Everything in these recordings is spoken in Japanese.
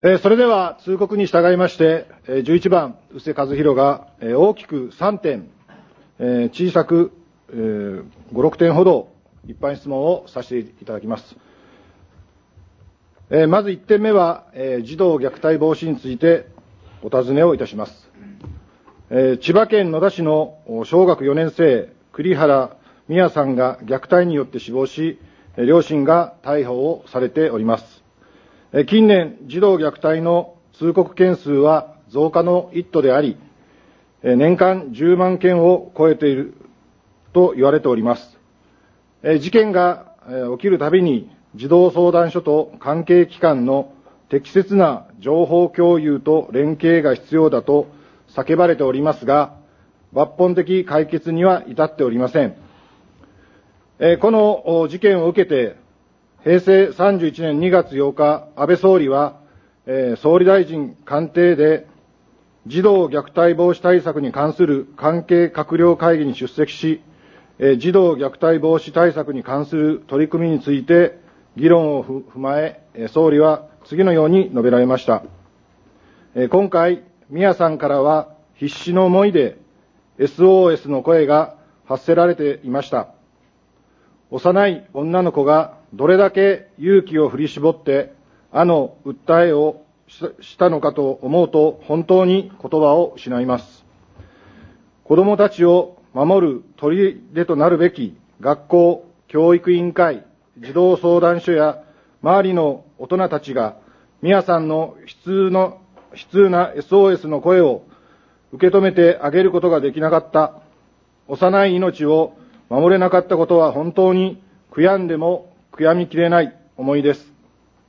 それでは通告に従いまして、11番、宇瀬和弘が大きく3点、小さく5、6点ほど一般質問をさせていただきます。まず1点目は、児童虐待防止についてお尋ねをいたします。千葉県野田市の小学4年生、栗原美也さんが虐待によって死亡し、両親が逮捕をされております。近年、児童虐待の通告件数は増加の一途であり、年間10万件を超えていると言われております。事件が起きるたびに、児童相談所と関係機関の適切な情報共有と連携が必要だと叫ばれておりますが、抜本的解決には至っておりません。この事件を受けて、平成31年2月8日、安倍総理は、総理大臣官邸で、児童虐待防止対策に関する関係閣僚会議に出席し、児童虐待防止対策に関する取り組みについて議論を踏まえ、総理は次のように述べられました。今回、宮さんからは必死の思いで SOS の声が発せられていました。幼い女の子がどれだけ勇気を振り絞って訴えをしたのかと思うと本当に言葉を失います。子どもたちを守る砦となるべき学校、教育委員会、児童相談所や周りの大人たちが宮さんの悲痛な SOS の声を受け止めてあげることができなかった、幼い命を守れなかったことは本当に悔やんでも悔やみきれない思いです。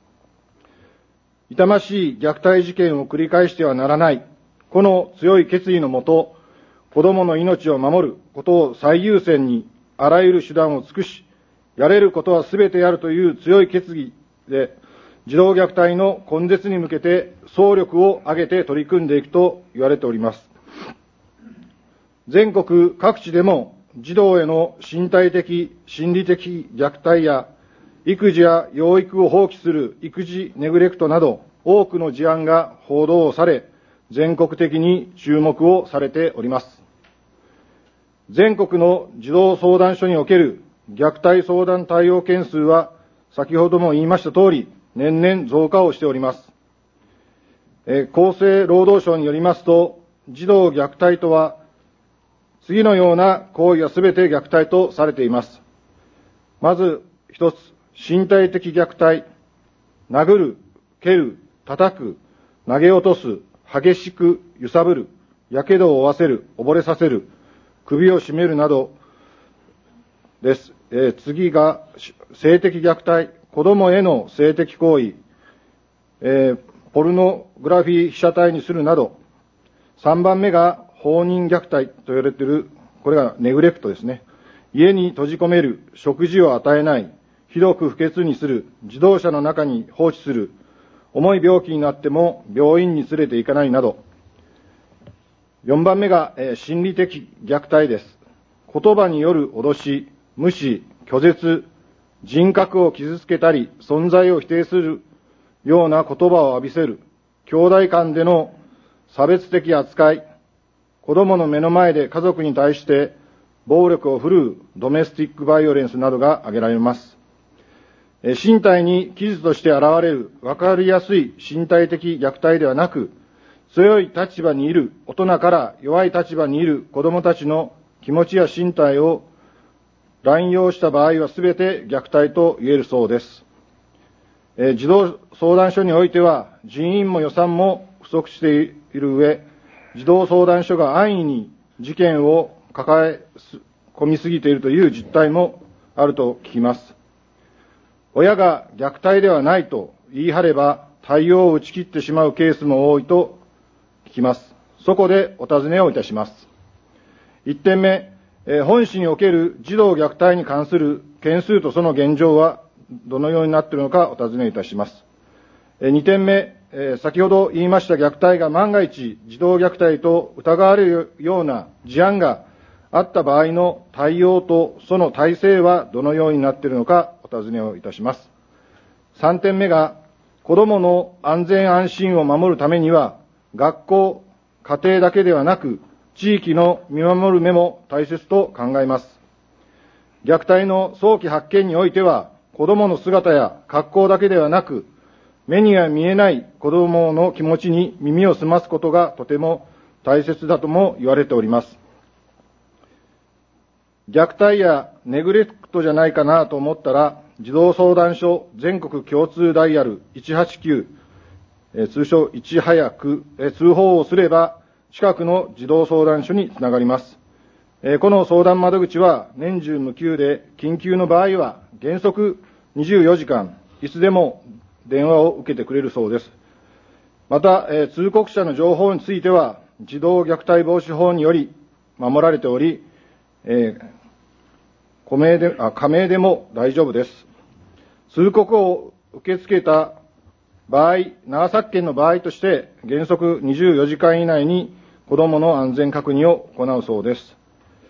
痛ましい虐待事件を繰り返してはならない、この強い決意のもと、子供の命を守ることを最優先にあらゆる手段を尽くし、やれることはすべてやるという強い決意で、児童虐待の根絶に向けて総力を挙げて取り組んでいくと言われております。全国各地でも児童への身体的、心理的虐待や育児や養育を放棄する育児ネグレクトなど多くの事案が報道され、全国的に注目をされております。全国の児童相談所における虐待相談対応件数は先ほども言いました通り年々増加をしております。厚生労働省によりますと、児童虐待とは次のような行為はすべて虐待とされています。まず一つ、身体的虐待、殴る、蹴る、叩く、投げ落とす、激しく揺さぶる、やけどを負わせる、溺れさせる、首を絞めるなどです。次が性的虐待、子供への性的行為、ポルノグラフィー被写体にするなど、3番目が放任虐待と言われている、これがネグレクトですね。家に閉じ込める、食事を与えない、ひどく不潔にする、自動車の中に放置する、重い病気になっても病院に連れて行かないなど。4番目が心理的虐待です。言葉による脅し、無視、拒絶、人格を傷つけたり、存在を否定するような言葉を浴びせる、兄弟間での差別的扱い、子供の目の前で家族に対して暴力を振るうドメスティックバイオレンスなどが挙げられます。身体に傷として現れる分かりやすい身体的虐待ではなく、強い立場にいる大人から弱い立場にいる子供たちの気持ちや身体を乱用した場合はすべて虐待と言えるそうです。児童相談所においては人員も予算も不足している上、児童相談所が安易に事件を抱え込みすぎているという実態もあると聞きます。親が虐待ではないと言い張れば対応を打ち切ってしまうケースも多いと聞きます。そこでお尋ねをいたします。1点目、本市における児童虐待に関する件数とその現状はどのようになっているのかお尋ねいたします。2点目、先ほど言いました虐待が万が一児童虐待と疑われるような事案があった場合の対応とその体制はどのようになっているのかお尋ねをいたします。3点目が子どもの安全安心を守るためには、学校、家庭だけではなく、地域の見守る目も大切と考えます。虐待の早期発見においては、子どもの姿や格好だけではなく、目には見えない子どもの気持ちに耳を澄ますことがとても大切だとも言われております。虐待やネグレクトじゃないかなと思ったら、児童相談所全国共通ダイヤル189、通称いち早く通報をすれば、近くの児童相談所につながります。この相談窓口は年中無休で、緊急の場合は原則24時間、いつでも電話を受けてくれるそうです。また、通告者の情報については、児童虐待防止法により守られており、仮名でも大丈夫です。通告を受け付けた場合、長崎県の場合として、原則24時間以内に子どもの安全確認を行うそうです。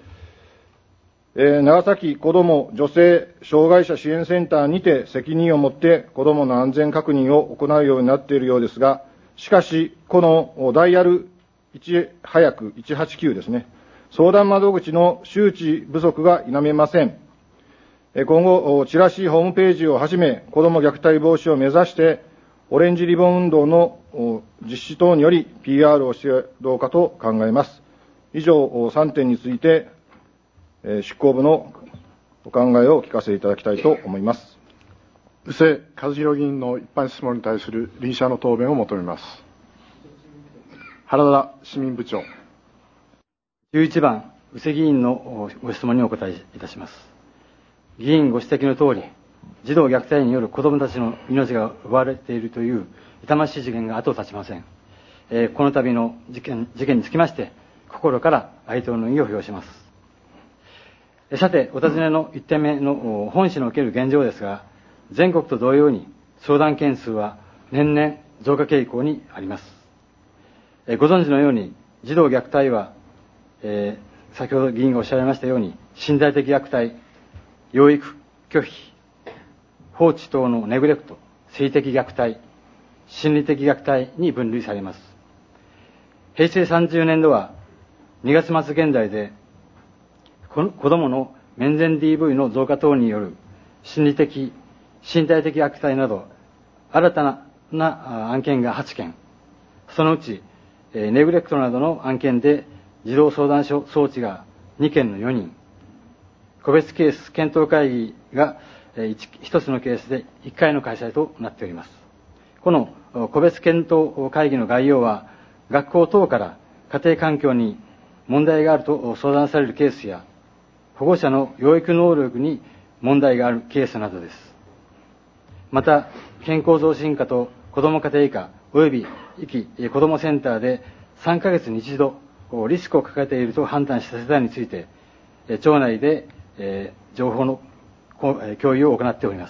長崎子ども女性障害者支援センターにて責任を持って子どもの安全確認を行うようになっているようですが、しかし、このダイヤル早く189ですね、相談窓口の周知不足が否めません。今後、チラシホームページをはじめ、子ども虐待防止を目指して、オレンジリボン運動の実施等により PR をしてどうかと考えます。以上3点について、執行部のお考えをお聞かせいただきたいと思います。 宇瀬和弘議員の一般質問に対する臨者の答弁を求めます。原田市民部長。 11番、宇瀬議員のご質問にお答えいたします。議員ご指摘のとおり、児童虐待による子どもたちの命が奪われているという痛ましい事件が後を絶ちません。この度の事件につきまして、心から哀悼の意を表します。さて、お尋ねの1点目の本市における現状ですが、全国と同様に相談件数は年々増加傾向にあります。ご存知のように、児童虐待は、先ほど議員がおっしゃられましたように、身体的虐待、養育拒否、放置等のネグレクト、性的虐待、心理的虐待に分類されます。平成30年度は2月末現在で、子どもの面前 DV の増加等による心理的、身体的虐待など、新たな案件が8件、そのうち、ネグレクトなどの案件で児童相談所送致が2件の4人、個別ケース検討会議が1つのケースで1回の開催となっております。この個別検討会議の概要は、学校等から家庭環境に問題があると相談されるケースや、保護者の養育能力に問題があるケースなどです。また、健康増進課と子ども家庭科及び子どもセンターで3ヶ月に一度リスクを抱えていると判断した世帯について、町内で情報の共有を行っております。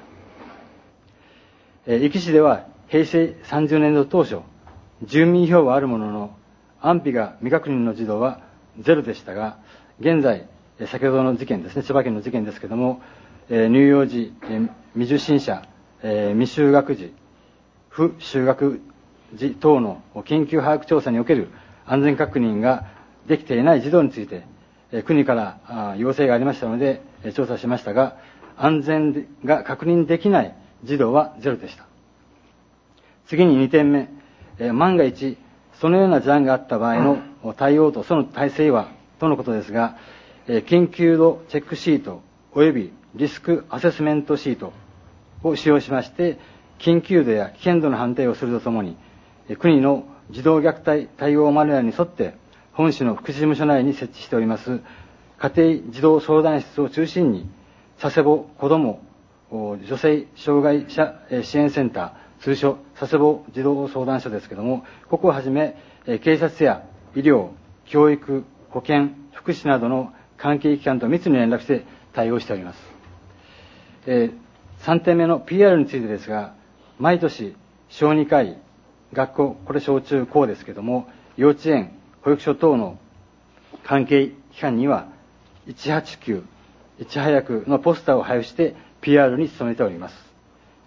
壱岐市では平成30年度当初、住民票はあるものの、安否が未確認の児童はゼロでしたが、現在、先ほどの事件ですね、千葉県の事件ですけれども、乳幼児、未受診者、未就学児、不就学児等の緊急把握調査における安全確認ができていない児童について、国から要請がありましたので、調査しましたが、安全が確認できない児童はゼロでした。次に2点目、万が一、そのような事案があった場合の対応とその体制は、とのことですが、緊急度チェックシート及びリスクアセスメントシートを使用しまして、緊急度や危険度の判定をするとともに、国の児童虐待対応マニュアルに沿って、本市の福祉事務所内に設置しております家庭児童相談室を中心に、佐世保子ども女性障害者支援センター、通称佐世保児童相談所ですけれども、ここをはじめ警察や医療、教育、保健、福祉などの関係機関と密に連絡して対応しております。3点目の PR についてですが、毎年小児科医、学校、これ小中高ですけれども、幼稚園、保育所等の関係機関には189、いち早くのポスターを配布して PR に努めております。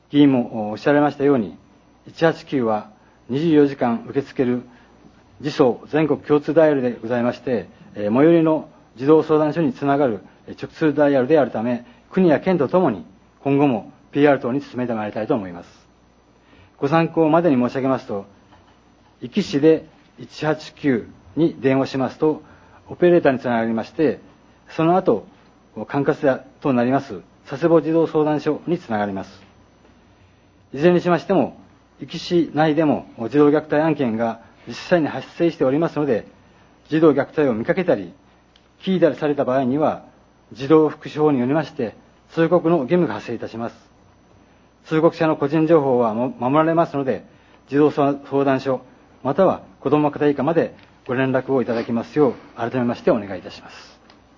議員もおっしゃられましたように、189は24時間受け付ける自走全国共通ダイヤルでございまして、最寄りの児童相談所につながる直通ダイヤルであるため、国や県とともに今後も PR 等に進めてまいりたいと思います。ご参考までに申し上げますと、壱岐市で189に電話しますと、オペレーターにつながりまして、その後、管轄となります佐世保児童相談所につながります。いずれにしましても、壱岐市内でも児童虐待案件が実際に発生しておりますので、児童虐待を見かけたり、聞いたりされた場合には、児童福祉法によりまして、通告の義務が発生いたします。通告者の個人情報は守られますので、児童相談所、または子ども家庭以下までご連絡をいただきますよう、改めましてお願いいたします。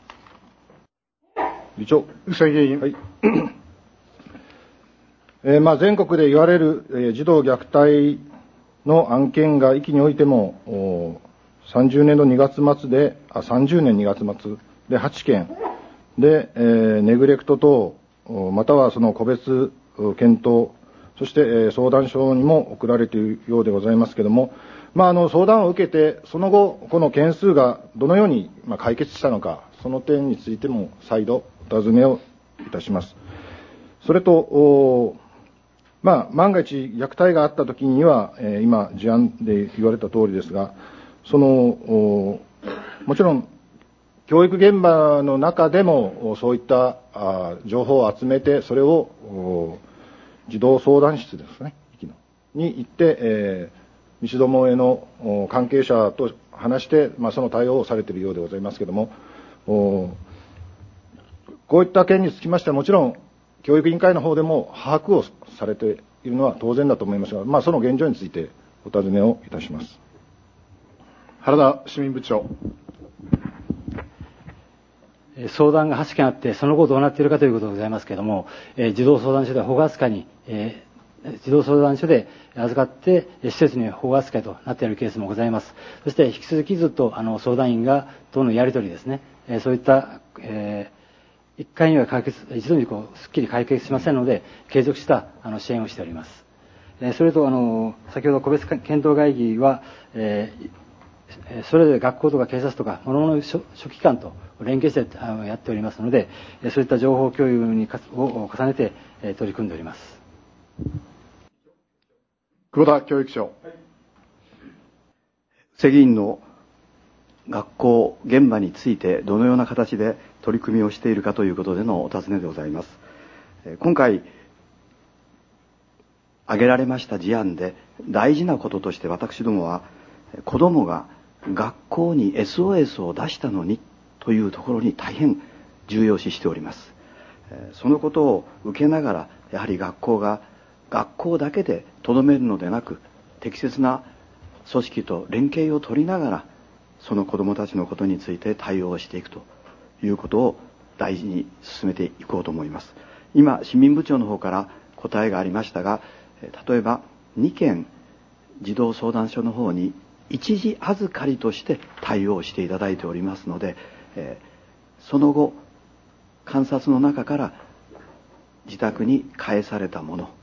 議長。 宇佐議員。 はい。全国で言われる、児童虐待の案件が壱岐においても、30年2月末で8件で、ネグレクト等、またはその個別検討、そして、相談所にも送られているようでございますけれども、相談を受けて、その後、この件数がどのように解決したのか、その点についても再度お尋ねをいたします。それと、万が一虐待があったときには、今、事案で言われた通りですが、もちろん、教育現場の中でも、そういった情報を集めて、それを児童相談室ですね、に行って、見しどもへの関係者と話して、その対応をされているようでございますけれども、こういった件につきましては、もちろん、教育委員会の方でも把握をされているのは当然だと思いますが、その現状についてお尋ねをいたします。 原田市民部長。 相談が8件あって、その後どうなっているかということでございますけれども、児童相談所で保護扱いに、児童相談所で預かって施設に保護扱いとなっているケースもございます。そして引き続きずっと相談員が等のやり取りですね、そういった、1回には一度にすっきり解決しませんので、継続した支援をしております。それと先ほど個別検討会議は、それぞれ学校とか警察とか諸々の諸機関と連携してやっておりますので、そういった情報共有を重ねて取り組んでおります。 久保田教育長。 世議員の学校現場についてどのような形で取り組みをしているかということでのお尋ねでございます。今回挙げられました事案で大事なこととして、私どもは子どもが学校に SOS を出したのにというところに大変重要視しております。そのことを受けながら、やはり学校が学校だけでとどめるのでなく、適切な組織と連携を取りながら、その子どもたちのことについて対応していくということを大事に進めていこうと思います。今、市民部長の方から答えがありましたが、例えば2件児童相談所の方に一時預かりとして対応していただいておりますので、その後監察の中から自宅に返されたもの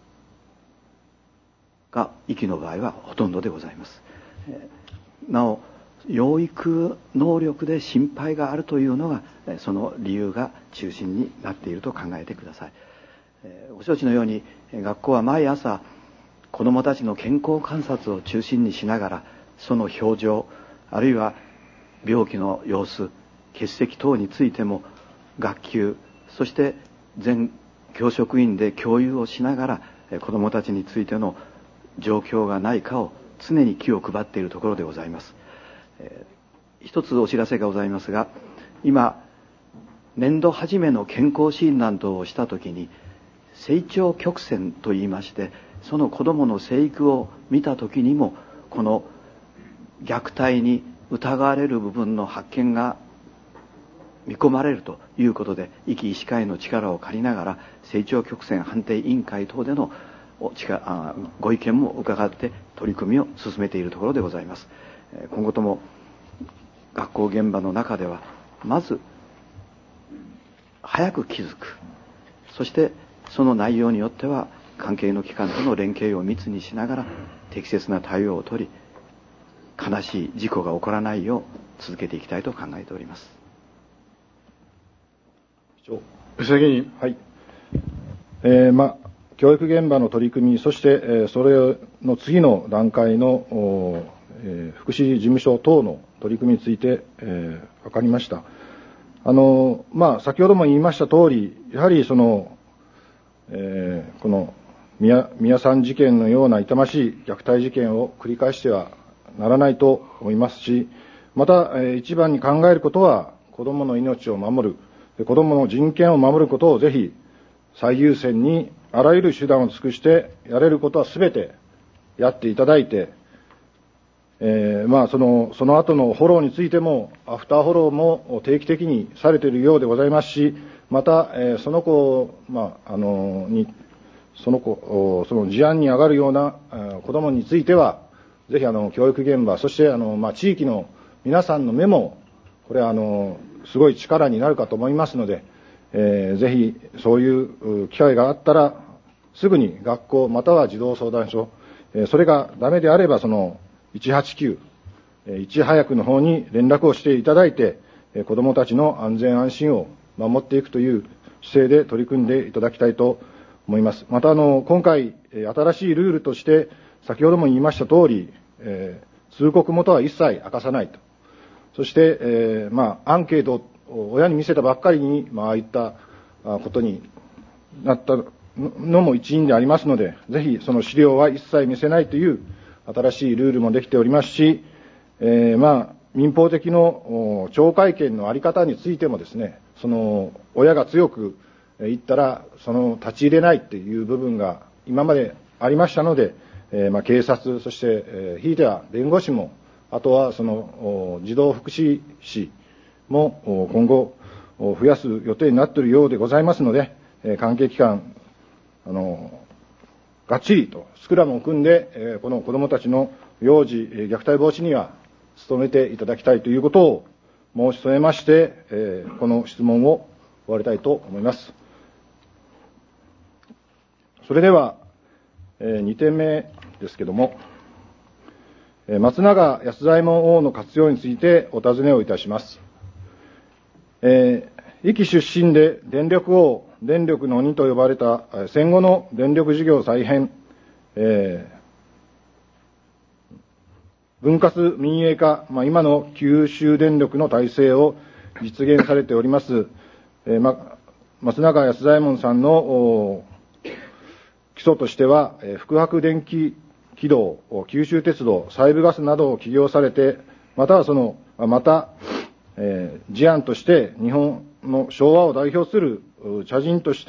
が壱岐の場合はほとんどでございます。なお、養育能力で心配があるというのがその理由が中心になっていると考えてください。ご承知のように、学校は毎朝子どもたちの健康観察を中心にしながら、その表情、あるいは病気の様子、欠席等についても学級、そして全教職員で共有をしながら、子どもたちについての状況がないかを常に気を配っているところでございます。一つお知らせがございますが、今年度初めの健康診断等をしたときに、成長曲線といいまして、その子どもの生育を見たときにも、この虐待に疑われる部分の発見が見込まれるということで、壱岐医師会の力を借りながら、成長曲線判定委員会等でのご意見も伺って取り組みを進めているところでございます。今後とも学校現場の中では、まず早く気づく、そしてその内容によっては関係の機関との連携を密にしながら適切な対応を取り、悲しい事故が起こらないよう続けていきたいと考えております。 布施議員。 はい。教育現場の取り組み、そして、それの次の段階の、福祉事務所等の取り組みについて、分かりました。先ほども言いました通り、やはりこの宮さん事件のような痛ましい虐待事件を繰り返してはならないと思いますし、また、一番に考えることは、子どもの命を守る、子どもの人権を守ることをぜひ最優先にあらゆる手段を尽くしてやれることはすべてやっていただいて、その後のフォローについてもアフターフォローも定期的にされているようでございますし、また、その事案に上がるような子どもについては、ぜひ教育現場、そして地域の皆さんの目も、これすごい力になるかと思いますので、ぜひそういう機会があったら、すぐに学校または児童相談所、それがダメであれば189、いち早くの方に連絡をしていただいて、子どもたちの安全安心を守っていくという姿勢で取り組んでいただきたいと思います。また今回、新しいルールとして、先ほども言いました通り、通告元は一切明かさないと。そして、アンケートを親に見せたばっかりに、ああいったことになったのも一因でありますので、ぜひその資料は一切見せないという新しいルールもできておりますし、民法的の懲戒権のあり方についてもですね、親が強く言ったら、立ち入れないっていう部分が今までありましたので、警察、そして、ひいては弁護士も、あとは児童福祉士も今後増やす予定になっているようでございますので、関係機関、がっちりとスクラムを組んで、この子どもたちの幼児虐待防止には努めていただきたいということを申し添えまして、この質問を終わりたいと思います。それでは、2点目ですけども、松永安左衛門王の活用についてお尋ねをいたします。壱岐出身で電力王、電力の鬼と呼ばれた戦後の電力事業再編、分割民営化、今の九州電力の体制を実現されております、松永安左衛門さんの基礎としては、福白電気軌道、九州鉄道、西部ガスなどを起業されて、また事案として日本の昭和を代表する茶人として、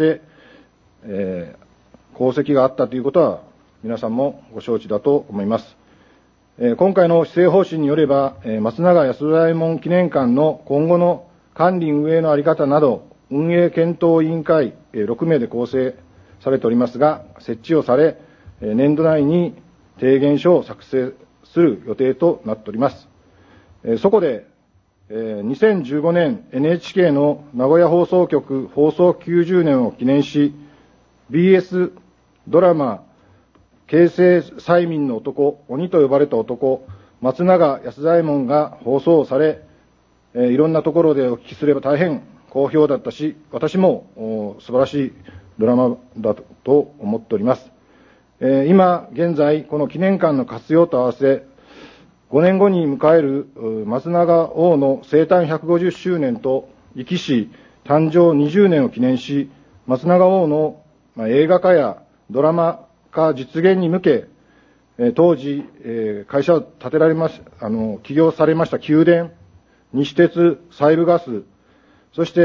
功績があったということは皆さんもご承知だと思います。今回の施政方針によれば、松永安左衛門記念館の今後の管理運営の在り方など、運営検討委員会6名で構成されておりますが、設置をされ、年度内に提言書を作成する予定となっております。そこで、2015年 NHK の名古屋放送局放送90年を記念し、BS ドラマ、京成催眠の男、鬼と呼ばれた男、松永安左衛門が放送され、いろんなところでお聞きすれば大変好評だったし、私も素晴らしいドラマだと思っております。今現在、この記念館の活用と合わせ、5年後に迎える松永王の生誕150周年と壱岐市誕生20年を記念し、松永王の映画化やドラマ化実現に向け、当時、会社を建てられまし、起業されました宮殿、西鉄、西部ガス、そして、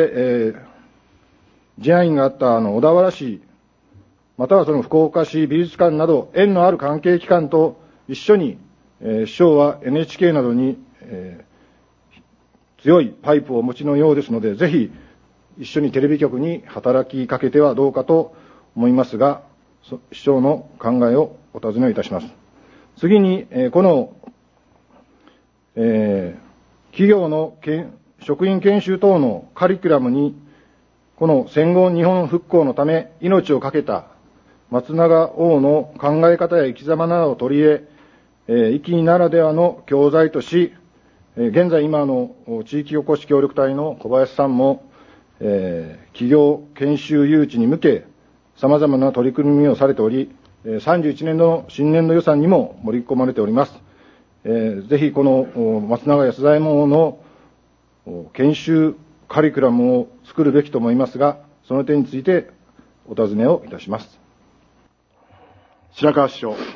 事案員があった小田原市、または福岡市美術館など縁のある関係機関と一緒に、首相は NHK などに、強いパイプをお持ちのようですので、ぜひ一緒にテレビ局に働きかけてはどうかと思いますが、首相の考えをお尋ねいたします。次に、この、企業の職員研修等のカリキュラムに、この戦後日本復興のため命を懸けた松永王の考え方や生き様などを取り入れ、壱岐ならではの教材とし、現在今の地域おこし協力隊の小林さんも、企業研修誘致に向け、様々な取り組みをされており、31年度の新年度予算にも盛り込まれております。ぜひこの松永安左衛門の研修カリキュラムを作るべきと思いますが、その点についてお尋ねをいたします。 白川市長。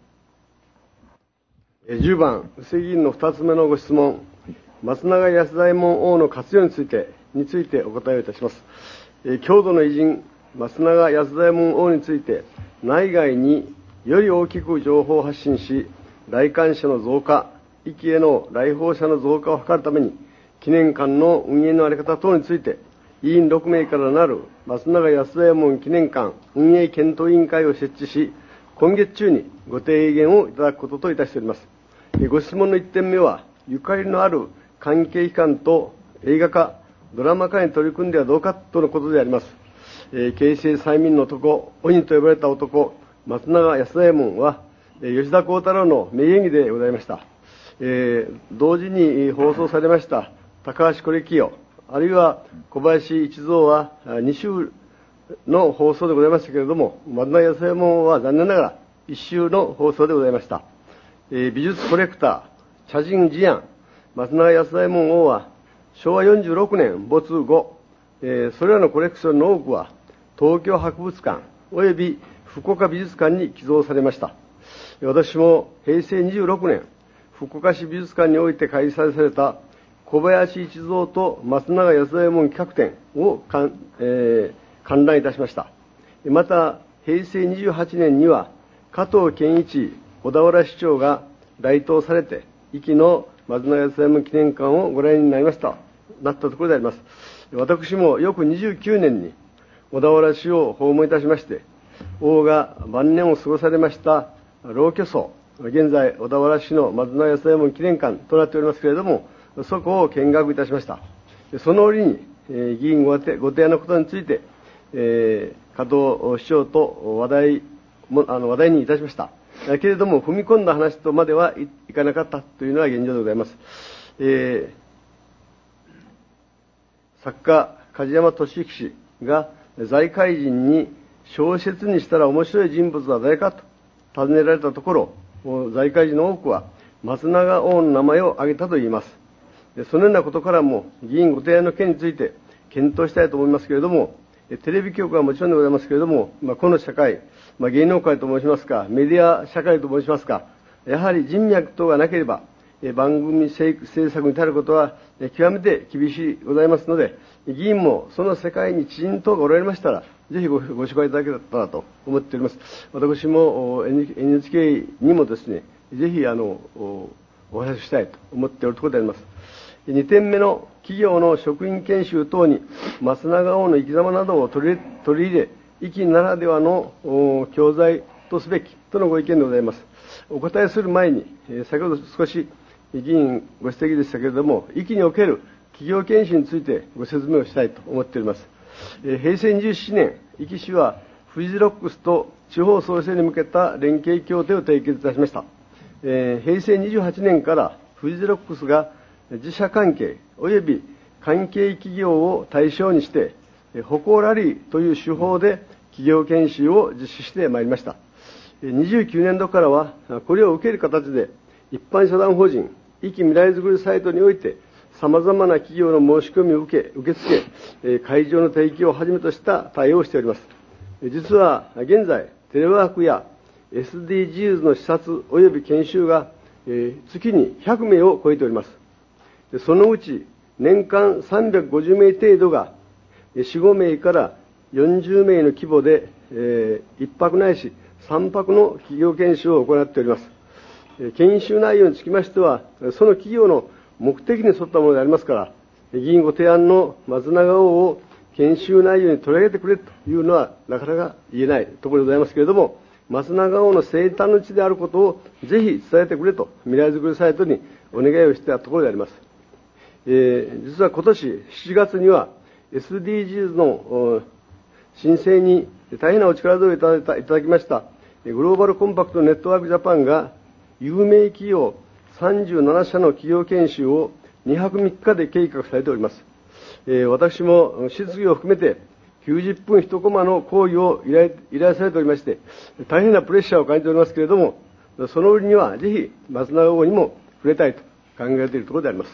10番、布施議員の2つ目のご質問、松永安左衛門王の活用についてお答えをいたします。郷土の偉人、松永安左衛門王について、内外により大きく情報を発信し、来館者の増加、壱岐への来訪者の増加を図るために、記念館の運営の在り方等について、委員6名からなる松永安左衛門記念館運営検討委員会を設置し、今月中にご提言をいただくことといたしております。ご質問の1点目は、ゆかりのある関係機関と映画化、ドラマ化に取り組んではどうかとのことであります。京成催眠の男、鬼と呼ばれた男、松永安左衛門は、吉田鋼太郎の名演技でございました。同時に放送されました高橋是清、あるいは小林一三は2週の放送でございましたけれども、松永安左衛門は残念ながら1週の放送でございました。美術コレクター、茶人事案、松永安左衛門王は昭和46年没後、それらのコレクションの多くは東京博物館および福岡美術館に寄贈されました。私も平成26年、福岡市美術館において開催された小林一三と松永安左衛門企画展を観覧いたしました。また、平成28年には加藤健一小田原市長が来島されて、壱岐の松永安左衛門記念館をご覧になったところであります。私も翌29年に小田原市を訪問いたしまして、王が晩年を過ごされました老居層、現在小田原市の松永安左衛門記念館となっておりますけれども、そこを見学いたしました。その折に、議員ご提案のことについて、加藤市長と話題にいたしました。けれども、踏み込んだ話とまではいかなかったというのは現状でございます。作家、梶山俊之氏が財界人に小説にしたら面白い人物は誰かと尋ねられたところ、財界人の多くは松永王の名前を挙げたと言います。そのようなことからも、議員ご提案の件について検討したいと思いますけれども、テレビ局はもちろんでございますけれども、この社会、芸能界と申しますか、メディア社会と申しますか、やはり人脈等がなければ、番組制作に至ることは極めて厳しいございますので、議員もその世界に知人等がおられましたら、ぜひご紹介いただけたらと思っております。私も NHK にもですね、ぜひお話ししたいと思っておるところであります。2点目の企業の職員研修等に松永王の生き様などを取り入れ、壱岐ならではの教材とすべきとのご意見でございます。お答えする前に、先ほど少し議員ご指摘でしたけれども、壱岐における企業研修についてご説明をしたいと思っております。平成27年、壱岐市はフジロックスと地方創生に向けた連携協定を締結いたしました。平成28年からフジロックスが自社関係及び関係企業を対象にして、歩行ラリーという手法で企業研修を実施してまいりました。29年度からは、これを受ける形で、一般社団法人、壱岐未来づくりサイトにおいて、様々な企業の申し込みを受付け、会場の提供をはじめとした対応をしております。実は、現在、テレワークや SDGs の視察及び研修が、月に100名を超えております。そのうち年間350名程度が4、5名から40名の規模で、1泊ないし3泊の企業研修を行っております。研修内容につきましては、その企業の目的に沿ったものでありますから、議員ご提案の松永王を研修内容に取り上げてくれというのはなかなか言えないところでございますけれども、松永王の生誕の地であることをぜひ伝えてくれと未来づくりサイトにお願いをしていたところであります。実は今年7月には SDGs の申請に大変なお力添えをいただきましたグローバルコンパクトネットワークジャパンが有名企業37社の企業研修を2泊3日で計画されております。私も質疑を含めて90分1コマの講義を依頼されておりまして、大変なプレッシャーを感じておりますけれども、その折にはぜひ松永号にも触れたいと考えているところであります。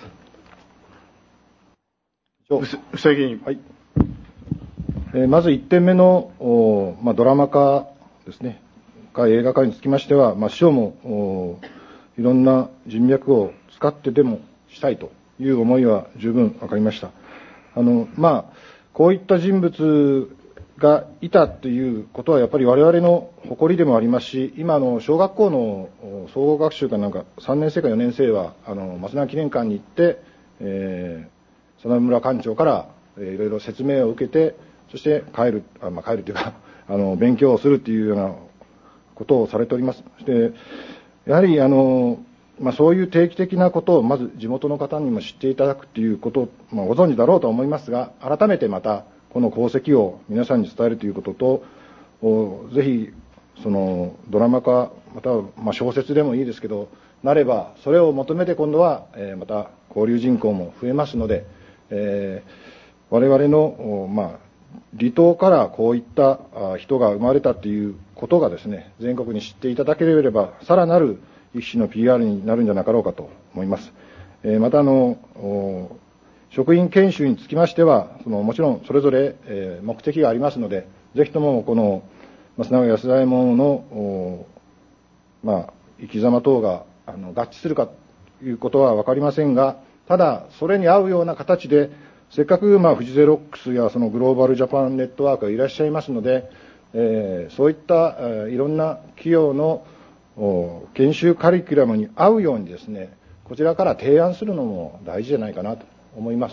布施議員。 はい。まず1点目の、ドラマ化ですね、映画化につきましては、師匠もいろんな人脈を使ってでもしたいという思いは十分わかりました。こういった人物がいたということはやっぱり我々の誇りでもありますし、今小学校の総合学習かなんか3年生か4年生は松永記念館に行って、佐田村館長からいろいろ説明を受けて、そして帰るというか勉強をするっていうようなことをされております。で、やはりそういう定期的なことをまず地元の方にも知っていただくということを、ご存知だろうと思いますが、改めてまたこの功績を皆さんに伝えるということと、ぜひそのドラマ化または小説でもいいですけどなれば、それを求めて今度はまた交流人口も増えますので、我々の離島からこういった人が生まれたということがですね、全国に知っていただければさらなる一種の PR になるんじゃなかろうかと思います。また職員研修につきましてはもちろんそれぞれ目的がありますので、ぜひともこの松永安左衛門の生き様等が合致するかということは分かりませんが、ただそれに合うような形でせっかくフジゼロックスやそのグローバルジャパンネットワークがいらっしゃいますので、そういったいろんな企業の研修カリキュラムに合うようにですね、こちらから提案するのも大事じゃないかなと思います。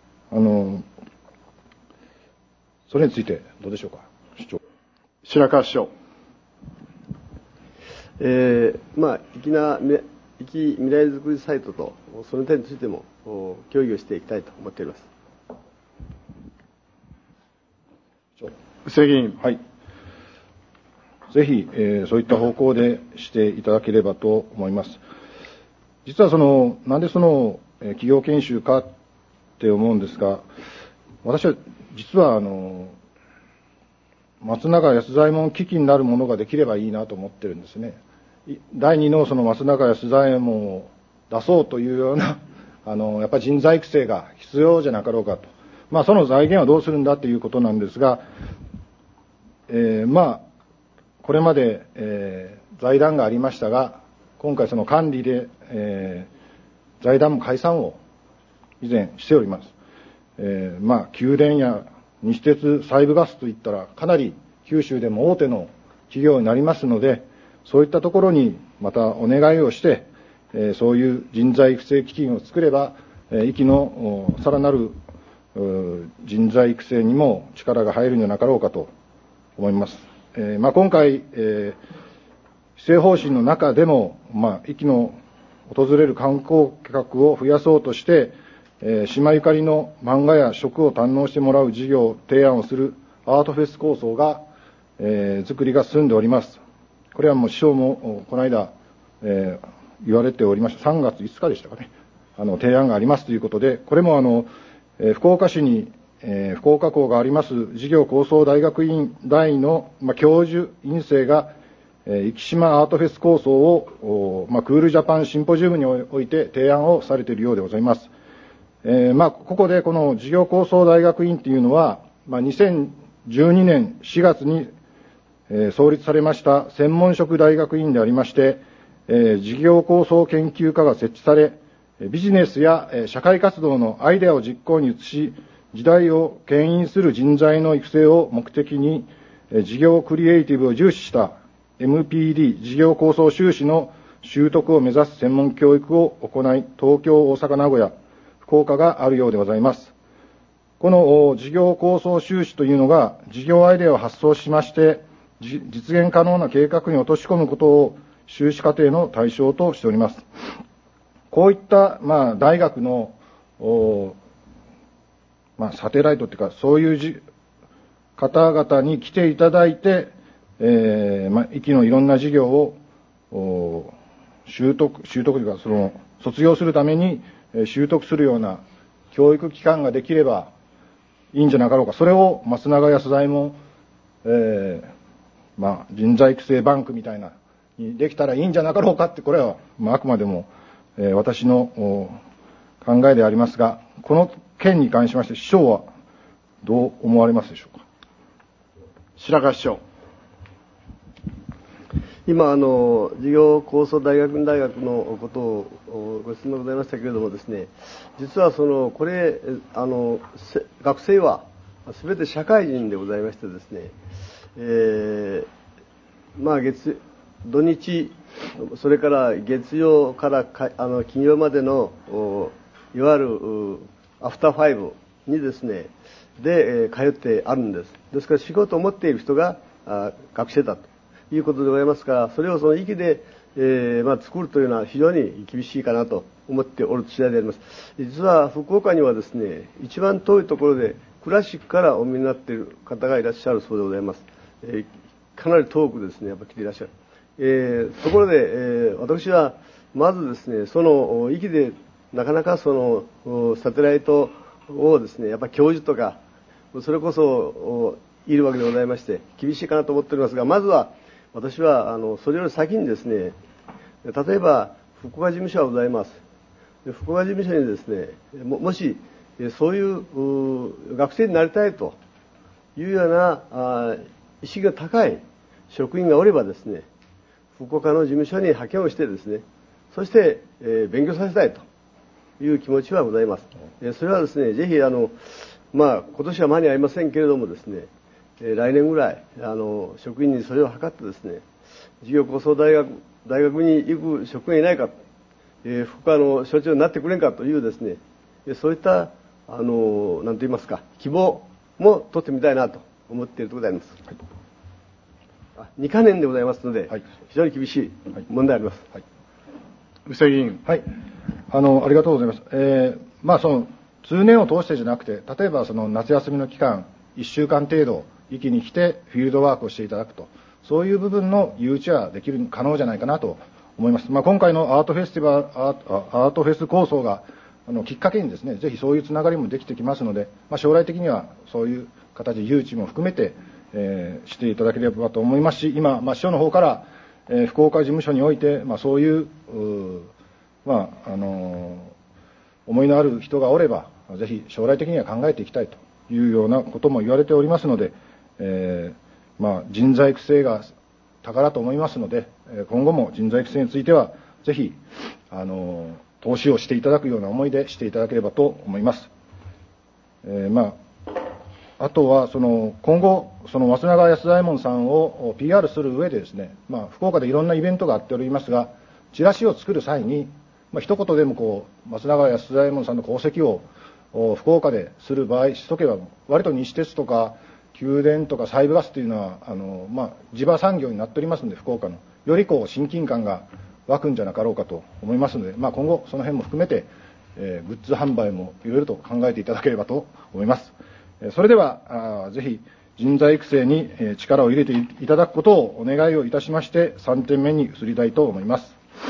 それについてどうでしょうか、市長。 白川市長。 生き未来づくりサイトとその点についても協議をしていきたいと思っております。 布施議員。 はい。ぜひ、そういった方向でしていただければと思います。実はなんで企業研修かって思うんですが、私は実は松永安左衛門基金になるものができればいいなと思ってるんですね。第2の松永安左衛門を出そうというようなやっぱり人材育成が必要じゃなかろうかと。その財源はどうするんだということなんですが、これまで、財団がありましたが、今回その管理で、財団も解散を以前しております。九電や西鉄、西部ガスといったらかなり九州でも大手の企業になりますので、そういったところにまたお願いをして、そういう人材育成基金を作れば、息のさらなる人材育成にも力が入るんじゃなかろうかと思います。今回、施政方針の中でも、息の訪れる観光客を増やそうとして、島ゆかりの漫画や食を堪能してもらう事業を提案をするアートフェス構想が、作りが進んでおります。これはもう市長もこの間、言われておりました。3月5日でしたかね。提案がありますということで、これも福岡市に、福岡校があります事業構想大学院大の、教授院生が、生島アートフェス構想を、クールジャパンシンポジウムにおいて提案をされているようでございます。ここでこの事業構想大学院というのは、2012年4月に創立されました専門職大学院でありまして、事業構想研究科が設置され、ビジネスや社会活動のアイデアを実行に移し、時代を牽引する人材の育成を目的に、事業クリエイティブを重視した MPD 事業構想修士の習得を目指す専門教育を行い、東京、大阪、名古屋、福岡があるようでございます。この事業構想修士というのが、事業アイデアを発想しまして、実現可能な計画に落とし込むことを修士課程の対象としております。こういった、大学の、サテライトというか、そういう方々に来ていただいて、息のいろんな事業を習得というか、卒業するために習得するような教育機関ができればいいんじゃなかろうか。それを松永安左衛門、人材育成バンクみたいなにできたらいいんじゃなかろうかって、これは、あくまでも、私の考えでありますが、この件に関しまして市長はどう思われますでしょうか。 白川市長。 今、事業構想大学のことをご質問ございましたけれどもですね、実はこれ、学生はすべて社会人でございましてですね、土日、それから月曜から金曜までの、いわゆるアフターファイブにですね、で、通ってあるんです。ですから仕事を持っている人が学生だということでございますから、それをその域で、作るというのは非常に厳しいかなと思っておる次第であります。実は福岡にはですね、一番遠いところで倉敷からお見えになっている方がいらっしゃるそうでございます。かなり遠くですね、やっぱ来ていらっしゃる。ところで、私はまずですね、その域でなかなかそのサテライトをですね、やっぱり教授とかそれこそいるわけでございまして、厳しいかなと思っておりますが、まずは私はそれより先にですね、例えば福岡事務所がございます。福岡事務所にですね、もしそういう学生になりたいというような意識が高い職員がおればですね、福岡の事務所に派遣をしてですね、そして勉強させたいという気持ちはございます。それはですね、ぜひ今年は間に合いませんけれどもですね、来年ぐらい職員にそれを図ってですね、事業構想大学に行く職員いないか、福岡の所長になってくれんかというですね、そういった何と言いますか、希望も取ってみたいなと思っているところであります。はい、2か年でございますので、はい、非常に厳しい問題あります。はい、 宇佐議員。 はい、ありがとうございます。通年を通してじゃなくて、例えば夏休みの期間1週間程度域に来てフィールドワークをしていただくと、そういう部分の誘致は可能じゃないかなと思います。今回のアートフェス構想がきっかけにですね、ぜひそういうつながりもできてきますので、将来的にはそういう形で誘致も含めて、していただければと思いますし、今、市長の方から、福岡事務所において、そういう思いのある人がおれば、ぜひ将来的には考えていきたいというようなことも言われておりますので、人材育成が宝と思いますので、今後も人材育成についてはぜひ投資をしていただくような思いでしていただければと思います。あとは今後松永安左衛門さんを PR する上でですね、福岡でいろんなイベントがあっておりますが、チラシを作る際に、一言でも松永安左衛門さんの功績を福岡でする場合しとけば、割と西鉄とか宮電とか西部ガスというのは地場産業になっておりますので、福岡のより親近感が湧くんじゃなかろうかと思いますので、今後その辺も含めて、グッズ販売もいろいろと考えていただければと思います。それではぜひ人材育成に力を入れていただくことをお願いをいたしまして、3点目に移りたいと思います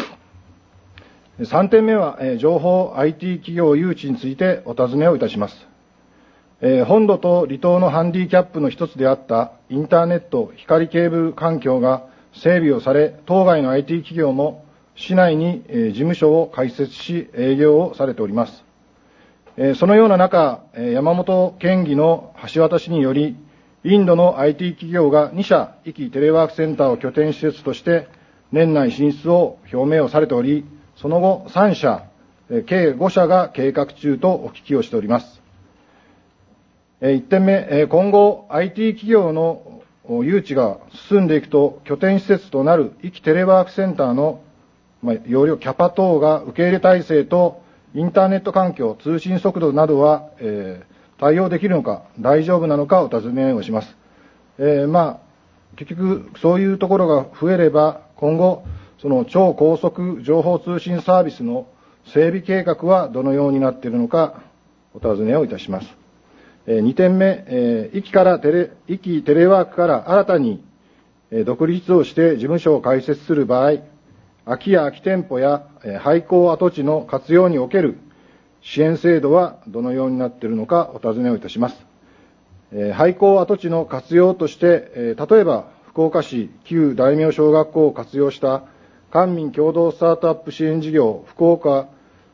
。3点目は情報 IT 企業誘致についてお尋ねをいたします。本土と離島のハンディキャップの一つであったインターネット光ケーブル環境が整備をされ、当該の IT 企業も市内に事務所を開設し営業をされております。そのような中、山本県議の橋渡しにより、インドの IT 企業が2社、壱岐テレワークセンターを拠点施設として年内進出を表明をされており、その後3社、計5社が計画中とお聞きをしております。1点目、今後 IT 企業の誘致が進んでいくと、拠点施設となる壱岐テレワークセンターの容量キャパ等が受け入れ体制とインターネット環境、通信速度などは、対応できるのか、大丈夫なのかお尋ねをします。結局そういうところが増えれば、今後超高速情報通信サービスの整備計画はどのようになっているのかお尋ねをいたします。 2点目、壱岐テレワークから新たに独立をして事務所を開設する場合、空き家空き店舗や廃校跡地の活用における支援制度はどのようになっているのかお尋ねをいたします。廃校跡地の活用として、例えば福岡市旧大名小学校を活用した官民共同スタートアップ支援事業福岡、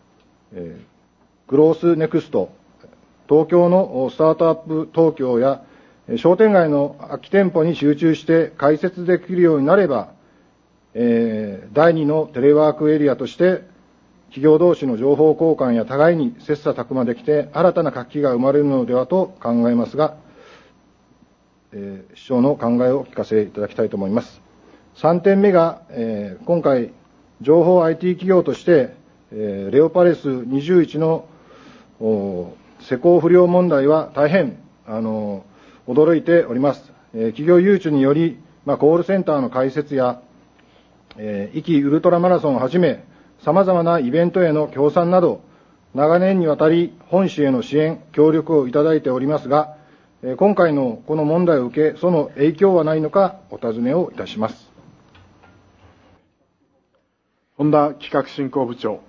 グロースネクスト、東京のスタートアップ東京や商店街の空き店舗に集中して開設できるようになれば、第2のテレワークエリアとして企業同士の情報交換や互いに切磋琢磨できて新たな活気が生まれるのではと考えますが、市長の考えをお聞かせいただきたいと思います。3点目が、今回情報 IT 企業としてレオパレス21の施工不良問題は大変驚いております。企業誘致により、コールセンターの開設や壱岐ウルトラマラソンをはじめ様々なイベントへの協賛など長年にわたり本市への支援協力をいただいておりますが、今回のこの問題を受けその影響はないのかお尋ねをいたします。 本田企画振興部長。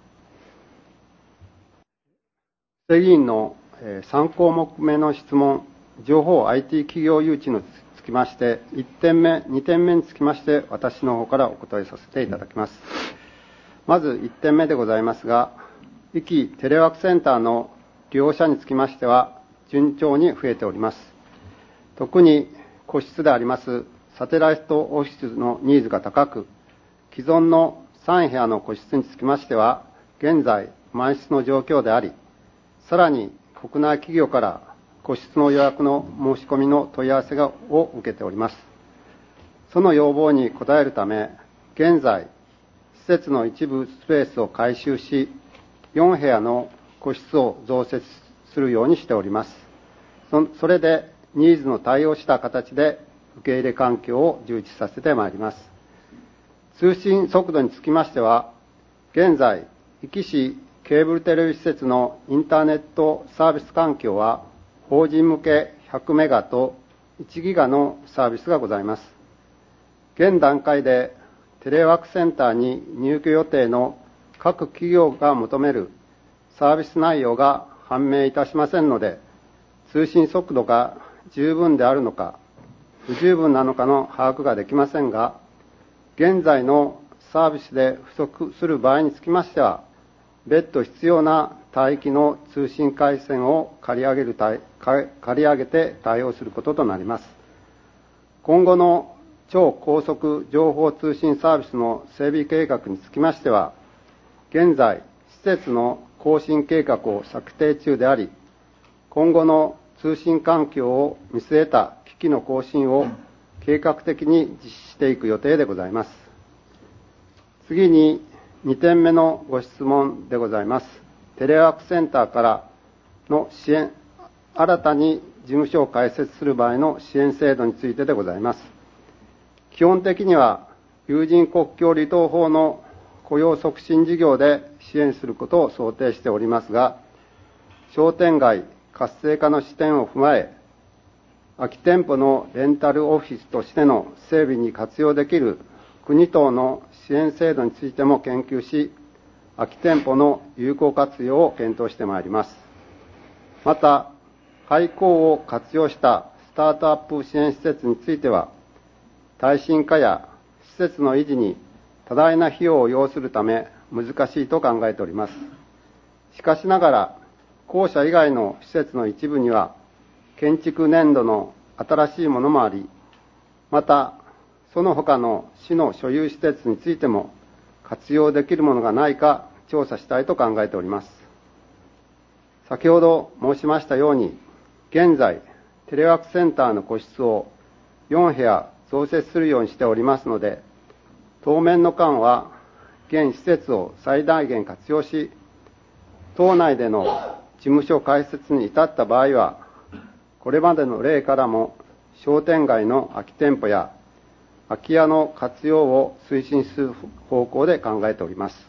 議員の3項目目の質問、情報 IT 企業誘致につきまして、1点目、2点目につきまして、私の方からお答えさせていただきます。まず1点目でございますが、壱岐テレワークセンターの利用者につきましては、順調に増えております。特に個室でありますサテライトオフィスのニーズが高く、既存の3部屋の個室につきましては、現在満室の状況であり、さらに国内企業から個室の予約の申し込みの問い合わせを受けております。その要望に応えるため、現在、施設の一部スペースを改修し、4部屋の個室を増設するようにしております。それでニーズの対応した形で受け入れ環境を充実させてまいります。通信速度につきましては、現在、壱岐市ケーブルテレビ施設のインターネットサービス環境は、法人向け100メガと1ギガのサービスがございます。現段階でテレワークセンターに入居予定の各企業が求めるサービス内容が判明いたしませんので、通信速度が十分であるのか、不十分なのかの把握ができませんが、現在のサービスで不足する場合につきましては、別途必要な帯域の通信回線を借り上げて対応することとなります。今後の超高速情報通信サービスの整備計画につきましては、現在、施設の更新計画を策定中であり、今後の通信環境を見据えた機器の更新を計画的に実施していく予定でございます。次に、2点目のご質問でございます。テレワークセンターからの支援、新たに事務所を開設する場合の支援制度についてでございます。基本的には、有人国境離島法の雇用促進事業で支援することを想定しておりますが、商店街活性化の視点を踏まえ、空き店舗のレンタルオフィスとしての整備に活用できる国等の支援制度についても研究し、空き店舗の有効活用を検討してまいります。また、廃校を活用したスタートアップ支援施設については、耐震化や施設の維持に多大な費用を要するため難しいと考えております。しかしながら、校舎以外の施設の一部には、建築年度の新しいものもあり、また、その他の市の所有施設についても活用できるものがないか調査したいと考えております。先ほど申しましたように、現在、テレワークセンターの個室を4部屋増設するようにしておりますので、当面の間は現施設を最大限活用し、島内での事務所開設に至った場合は、これまでの例からも商店街の空き店舗や空き家の活用を推進する方向で考えております。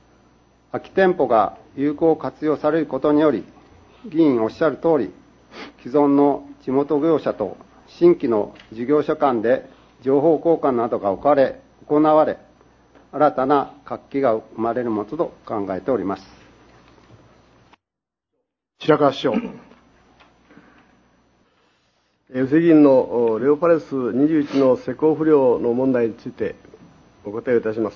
空き店舗が有効活用されることにより、議員おっしゃる通り、 既存の地元業者と新規の事業所間で情報交換などが行われ、新たな活気が生まれるものと考えております。 白川市長。 宇勢議員のレオパレス21の施工不良の問題についてお答えをいたします。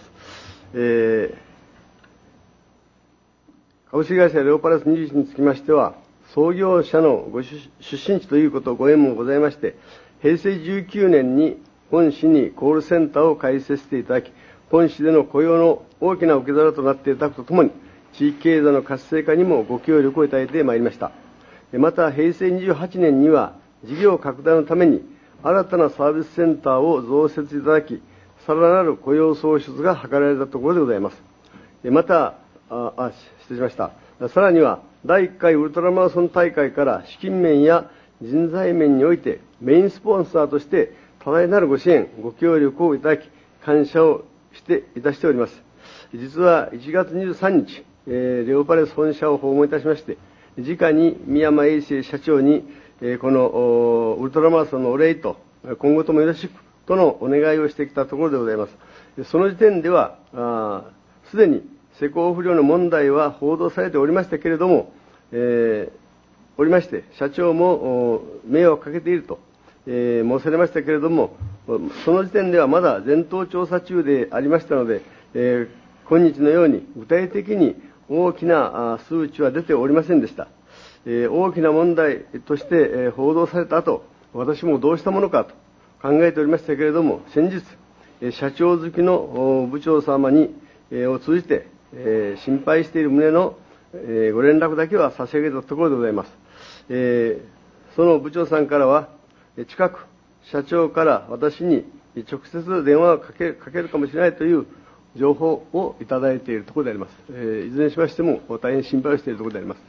株式会社レオパレス21につきましては、創業者のご出身地ということご縁もございまして、平成19年に本市にコールセンターを開設していただき、本市での雇用の大きな受け皿となっていただくとともに、地域経済の活性化にもご協力をいただいてまいりました。また、平成28年には、事業拡大のために、新たなサービスセンターを増設いただき、さらなる雇用創出が図られたところでございます。また、失礼しました。さらには、第1回ウルトラマラソン大会から資金面や人材面において、メインスポンサーとして、多大なるご支援、ご協力をいただき、感謝をいたしております。実は1月23日、レオパレス本社を訪問いたしまして、直に宮山衛生社長に、このウルトラマラソンのお礼と、今後ともよろしくとのお願いをしてきたところでございます。その時点では、すでに施工不良の問題は報道されておりましたけれども、おりまして、社長も迷惑をかけていると、申されましたけれども、その時点ではまだ前頭調査中でありましたので、今日のように具体的に大きな数値は出ておりませんでした。大きな問題として報道された後、私もどうしたものかと考えておりましたけれども、先日、社長付きの部長様を通じて、心配している旨のご連絡だけは差し上げたところでございます。その部長さんからは、近く社長から私に直接電話をかけるかもしれないという情報をいただいているところであります。いずれにしましても大変心配をしているところであります。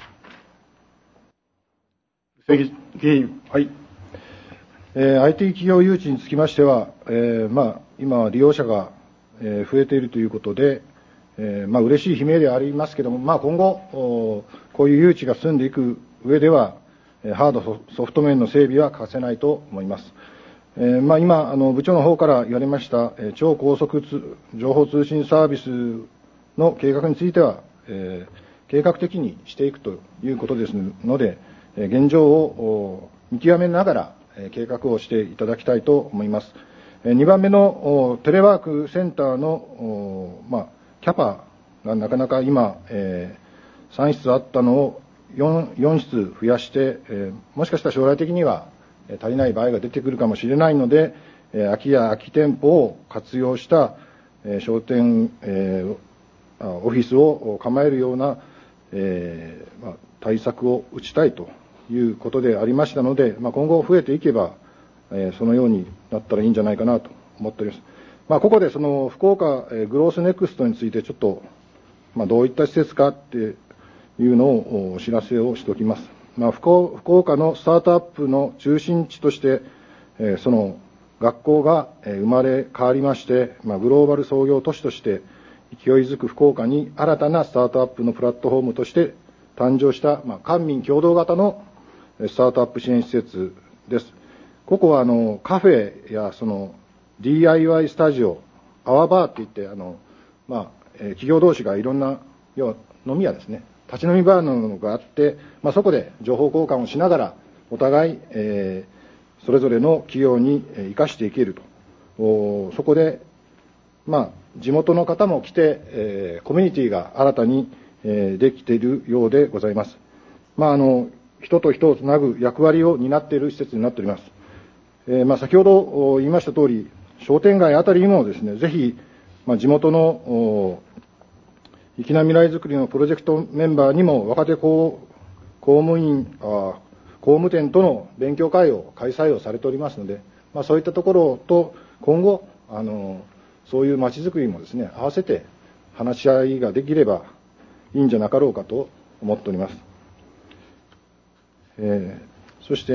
議員。 はい。IT 企業誘致につきましては、今、利用者が増えているということで、嬉しい悲鳴ではありますけども、今後、こういう誘致が進んでいく上では、ハード、ソフト面の整備は欠かせないと思います。今、部長の方から言われました、超高速情報通信サービスの計画については、計画的にしていくということですので、現状を見極めながら、計画をしていただきたいと思います。2番目のテレワークセンターの、キャパがなかなか今、3室あったのを4室増やして、もしかしたら将来的には足りない場合が出てくるかもしれないので、空き家空き店舗を活用した商店、オフィスを構えるような、対策を打ちたいということでありましたので、今後増えていけば、そのようになったらいいんじゃないかなと思っております。ここでその福岡グロースネクストについてちょっと、どういった施設かっていうのをお知らせをしておきます。福岡のスタートアップの中心地として、その学校が生まれ変わりまして、グローバル創業都市として勢いづく福岡に新たなスタートアップのプラットフォームとして誕生した、官民共同型のスタートアップ支援施設です。ここはカフェやその DIY スタジオ、アワーバーっていって、企業同士がいろんな、要は飲み屋ですね、立ち飲みバーなどがあって、そこで情報交換をしながら、お互い、それぞれの企業に生かしていけると。そこで、地元の方も来て、コミュニティが新たにできているようでございます。人と人をつなぐ役割を担っている施設になっております。先ほど言いました通り、商店街あたりにもですね、ぜひ、地元の粋な未来づくりのプロジェクトメンバーにも若手公務店との勉強会を開催をされておりますので、そういったところと今後そういう街づくりもですね、合わせて話し合いができればいいんじゃなかろうかと思っております。そして、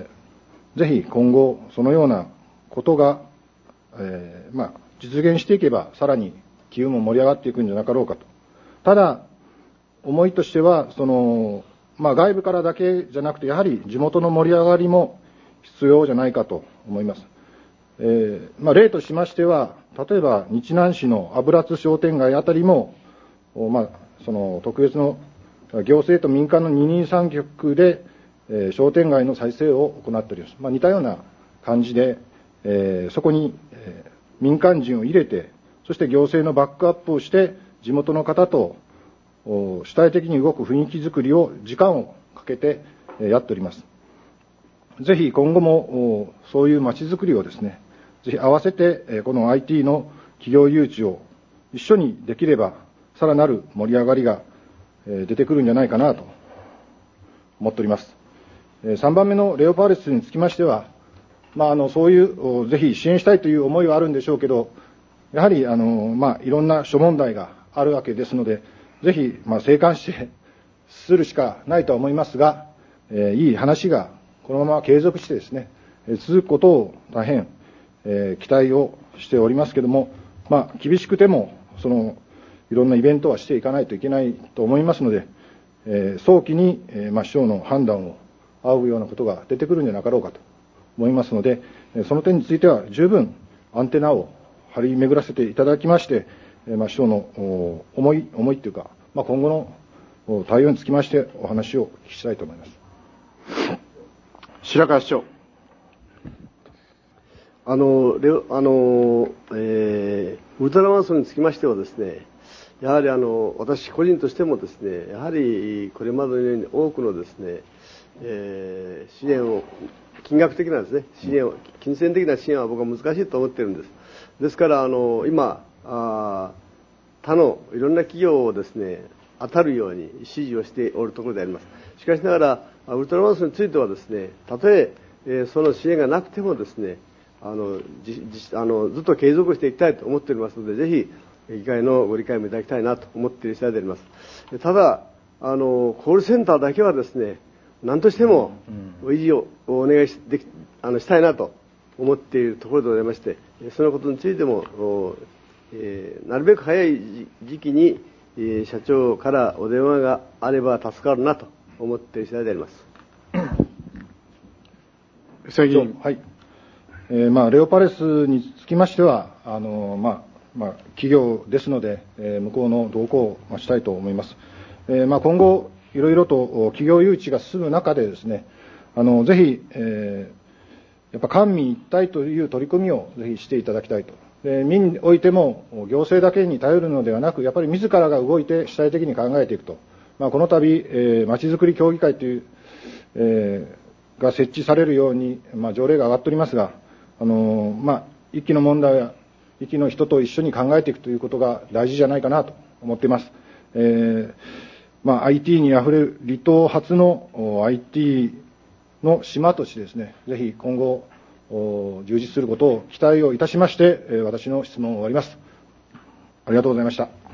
ぜひ今後そのようなことが、実現していけばさらに機運も盛り上がっていくんじゃなかろうかと。ただ思いとしては、 外部からだけじゃなくて、やはり地元の盛り上がりも必要じゃないかと思います。例としましては、例えば日南市の油津商店街あたりも、その特別の行政と民間の二人三脚で、商店街の再生を行っております。似たような感じで、そこに、民間人を入れて、そして行政のバックアップをして、地元の方と主体的に動く雰囲気づくりを時間をかけてやっております。ぜひ今後もそういう街づくりをですね、ぜひ合わせてこの IT の企業誘致を一緒にできれば、さらなる盛り上がりが出てくるんじゃないかなと思っております。3番目のレオパレスにつきましては、そういうぜひ支援したいという思いはあるんでしょうけど、やはりいろんな諸問題があるわけですので、ぜひ静観してするしかないとは思いますが、いい話がこのまま継続してですね、続くことを大変期待をしておりますけども、厳しくてもいろんなイベントはしていかないといけないと思いますので、早期に市長の判断を仰ぐようなことが出てくるんじゃなかろうかと思いますので、その点については十分アンテナを張り巡らせていただきまして、市長の思いというか、今後の対応につきましてお話を聞きしたいと思います。 白川市長。 ウルトラマンソンにつきましてはですね、やはり私個人としてもですね、やはりこれまでのように多くのですね、支援を、金額的なですね、支援を、金銭的な支援は僕は難しいと思っているんです。ですから今他のいろんな企業をですね、当たるように指示をしておるところであります。しかしながらウルトラマンソンについてはですね、たとえその支援がなくてもですね、ずっと継続していきたいと思っておりますので、ぜひ議会のご理解もいただきたいなと思っている次第であります。ただコールセンターだけはですね、何としても維持をお願いしたいなと思っているところでございまして、そのことについてもなるべく早い時期に社長からお電話があれば助かるなと思っている次第であります。 はい。レオパレスにつきましては、企業ですので、向こうの動向をしたいと思います。今後、いろいろと企業誘致が進む中でですね、ぜひ、やっぱ官民一体という取り組みをぜひしていただきたいと。民においても行政だけに頼るのではなく、やっぱり自らが動いて主体的に考えていくと。この度、まちづくり協議会という、が設置されるように、条例が上がっておりますが、一気の問題や一気の人と一緒に考えていくということが大事じゃないかなと思っています。IT にあふれる離島初の IT の島としてですね、ぜひ今後充実することを期待をいたしまして、私の質問を終わります。ありがとうございました。